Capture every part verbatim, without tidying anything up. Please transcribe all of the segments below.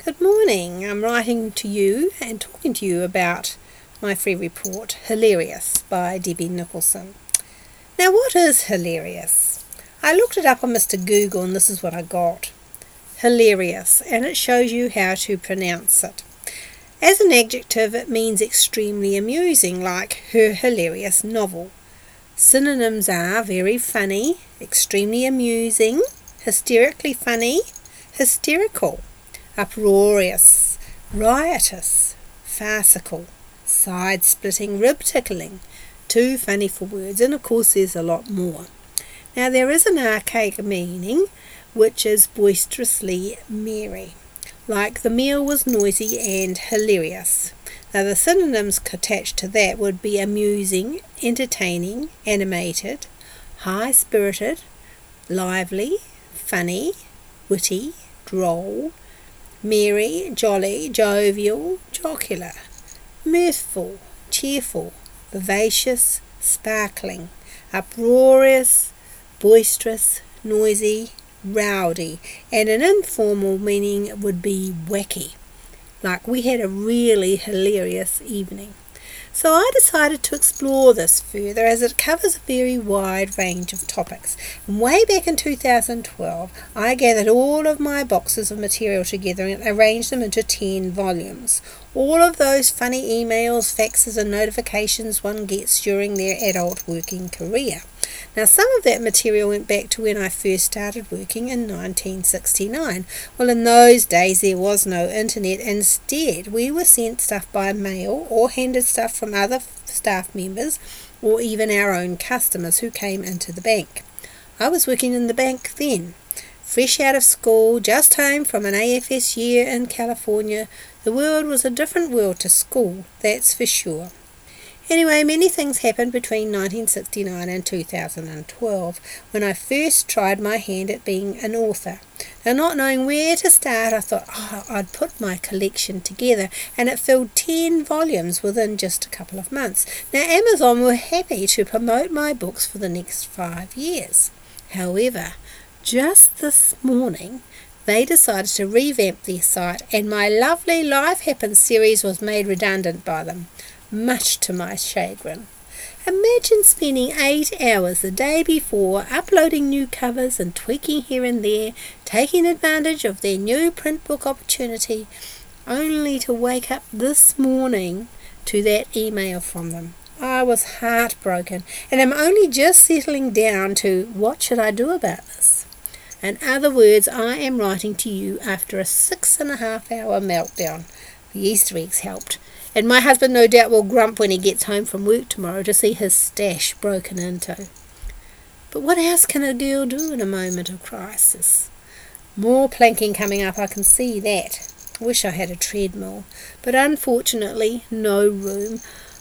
Good morning. I'm writing to you and talking to you about my free report, Hilarious by Debbie Nicholson. Now, what is hilarious? I looked it up on Mister Google and this is what I got. Hilarious, and it shows you how to pronounce it. As an adjective, it means extremely amusing, like her hilarious novel. Synonyms are very funny, extremely amusing, hysterically funny, hysterical, uproarious, riotous, farcical, side-splitting, rib-tickling, too funny for words, and of course there's a lot more. Now there is an archaic meaning, which is boisterously merry, like the meal was noisy and hilarious. Now the synonyms attached to that would be amusing, entertaining, animated, high-spirited, lively, funny, witty, droll, merry, jolly, jovial, jocular, mirthful, cheerful, vivacious, sparkling, uproarious, boisterous, noisy, rowdy, and an informal meaning would be wacky, like we had a really hilarious evening. So I decided to explore this further as it covers a very wide range of topics. And way back in two thousand twelve, I gathered all of my boxes of material together and arranged them into ten volumes. All of those funny emails, faxes and notifications one gets during their adult working career. Now some of that material went back to when I first started working in nineteen sixty-nine. Well, in those days there was no internet. Instead, we were sent stuff by mail or handed stuff from other staff members or even our own customers who came into the bank. I was working in the bank then. Fresh out of school, just home from an A F S year in California, the world was a different world to school, that's for sure. Anyway, many things happened between nineteen sixty-nine and two thousand twelve when I first tried my hand at being an author. Now, not knowing where to start, I thought oh, I'd put my collection together, and it filled ten volumes within just a couple of months. Now, Amazon were happy to promote my books for the next five years. However, just this morning, they decided to revamp their site, and my lovely Life Happens series was made redundant by them, much to my chagrin. Imagine spending eight hours the day before uploading new covers and tweaking here and there, taking advantage of their new print book opportunity, only to wake up this morning to that email from them. I was heartbroken, and I'm only just settling down to what should I do about this. In other words, I am writing to you after a six and a half hour meltdown. The Easter eggs helped, and my husband no doubt will grump when he gets home from work tomorrow to see his stash broken into. But what else can a girl do in a moment of crisis? More planking coming up, I can see that. Wish I had a treadmill, but unfortunately no room.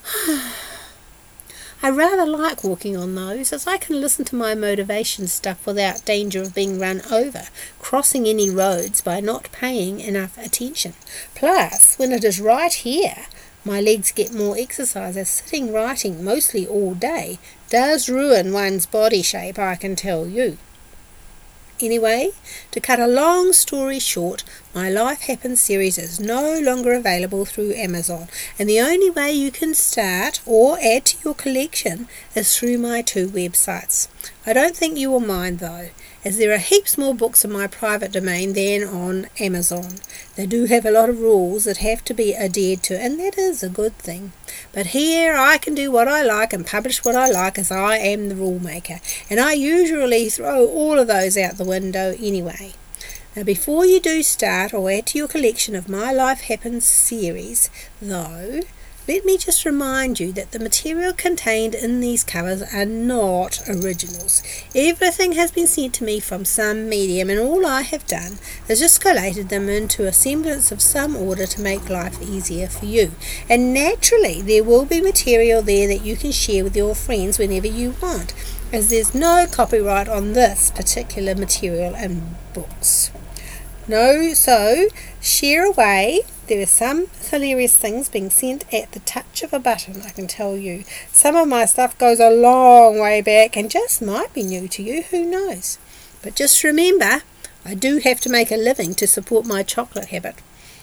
I rather like walking on those, as I can listen to my motivation stuff without danger of being run over, crossing any roads by not paying enough attention. Plus, when it is right here, my legs get more exercise, as sitting writing mostly all day does ruin one's body shape, I can tell you. Anyway, to cut a long story short, my Life Happens series is no longer available through Amazon, and the only way you can start or add to your collection is through my two websites. I don't think you will mind though, as there are heaps more books in my private domain than on Amazon. They do have a lot of rules that have to be adhered to, and that is a good thing. But here I can do what I like and publish what I like, as I am the rule maker, and I usually throw all of those out the window anyway. Now, before you do start or add to your collection of my Life Happens series, though, let me just remind you that the material contained in these covers are not originals. Everything has been sent to me from some medium, and all I have done is just collated them into a semblance of some order to make life easier for you. And naturally, there will be material there that you can share with your friends whenever you want, as there's no copyright on this particular material and books. No, so share away. There are some hilarious things being sent at the touch of a button, I can tell you. Some of my stuff goes a long way back and just might be new to you, who knows. But just remember, I do have to make a living to support my chocolate habit.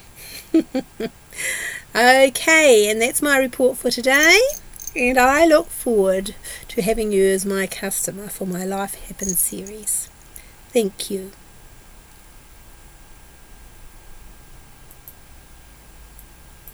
Okay, and that's my report for today. And I look forward to having you as my customer for my Life Happens series. Thank you.